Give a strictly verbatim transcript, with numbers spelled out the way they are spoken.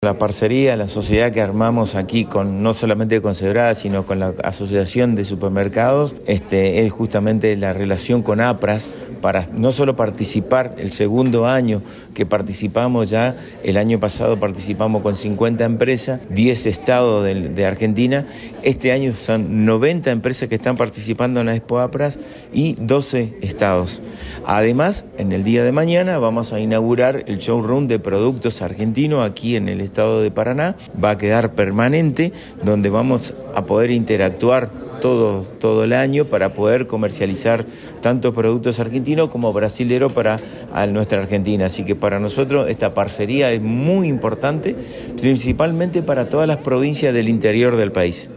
La parcería, la sociedad que armamos aquí con no solamente con Cebrada, sino con la Asociación de Supermercados, este, es justamente la relación con APRAS para no solo participar el segundo año que participamos ya, el año pasado participamos con cincuenta empresas, diez estados de, de Argentina, este año son noventa empresas que están participando en la Expo APRAS y doce estados. Además, en el día de mañana vamos a inaugurar el showroom de productos argentinos aquí en el estado de Paraná, va a quedar permanente, donde vamos a poder interactuar todo, todo el año para poder comercializar tanto productos argentinos como brasileros para a nuestra Argentina. Así que para nosotros esta parcería es muy importante, principalmente para todas las provincias del interior del país.